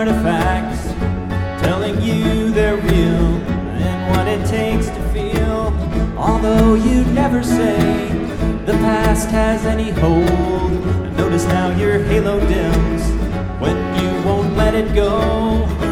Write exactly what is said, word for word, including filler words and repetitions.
artifacts telling you they're real and what it takes to feel. Although you'd never say the past has any hold, notice now your halo dims when you won't let it go.